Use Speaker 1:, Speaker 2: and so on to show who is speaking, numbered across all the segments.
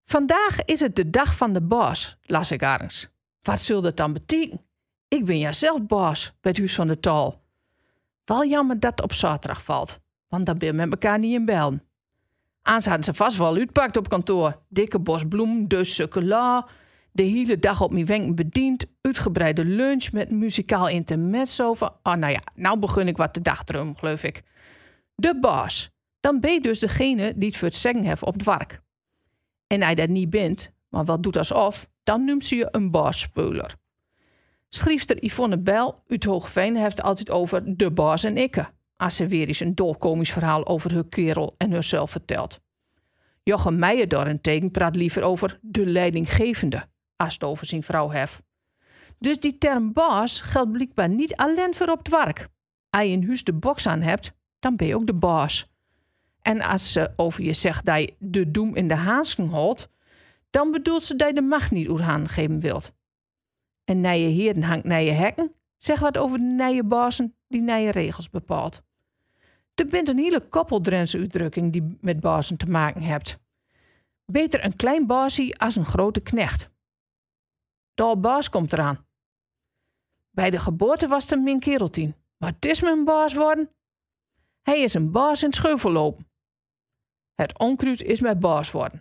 Speaker 1: Vandaag is het de dag van de baas, las ik ergens. Wat zult dat dan betekenen? Ik ben ja zelf baas bij het Huis van de Tal. Wel jammer dat het op zaterdag valt, want dan ben je met elkaar niet in bellen. Anders hadden ze vast wel uitpakt op kantoor. Dikke bos bloem, dus chocola, de hele dag op mijn wenken bediend, uitgebreide lunch met muzikaal intermezzo van... nou begin ik wat te dagdromen, geloof ik. De baas. Dan ben je dus degene die het voor het zeggen heeft op het werk. En als je dat niet bent, maar wat doet alsof, dan noemt ze je een baasspeler. Schrijfster Yvonne Bijl uit Hoogveen heeft het altijd over de baas en ikke. Als ze weer eens een dolkomisch verhaal over haar kerel en haarzelf vertelt. Jochem Meijer daarentegen praat liever over de leidinggevende, als het over zijn vrouw heeft. Dus die term baas geldt blijkbaar niet alleen voor op het werk. Als je in huis de box aan hebt, dan ben je ook de baas. En als ze over je zegt dat je de doem in de haasken holt, dan bedoelt ze dat je de macht niet uit handen geven wilt. En naar je heren hangt naar je hekken, zeg wat over de nije bazen die nije regels bepaalt. Er bent een hele koppel Drentse uitdrukking die met bazen te maken hebt. Beter een klein baasie als een grote knecht. De baas komt eraan. Bij de geboorte was het een min kereltien, maar het is me een baas worden. Hij is een baas in het scheuvel lopen. Het onkruid is mijn baas worden.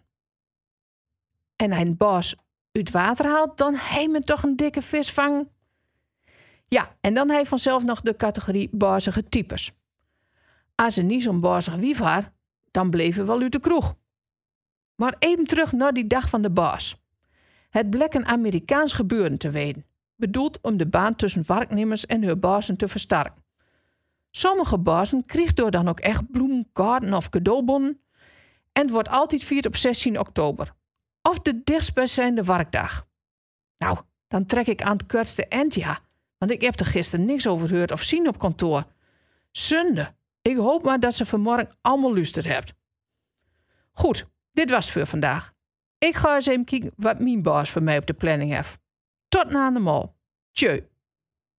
Speaker 1: En hij een baas uit water haalt, dan hij me toch een dikke vis vangen. Ja, en dan hij vanzelf nog de categorie bazige types. Als ze niet zo'n bazig wief had, dan bleven wel uit de kroeg. Maar even terug naar die dag van de baas. Het bleek een Amerikaans gebeuren te weten, bedoeld om de baan tussen werknemers en hun bazen te versterken. Sommige bazen kregen door dan ook echt bloemen, kaarten of cadeaubonnen. En het wordt altijd vierd op 16 oktober. Of de dichtstbijzijnde werkdag. Nou, dan trek ik aan het kortste eind, ja. Want ik heb er gisteren niks over gehoord of zien op kantoor. Zonde. Ik hoop maar dat ze vanmorgen allemaal luisterd hebt. Goed, dit was het voor vandaag. Ik ga eens even kijken wat mijn baas voor mij op de planning heeft. Tot na de mol. Tjeu.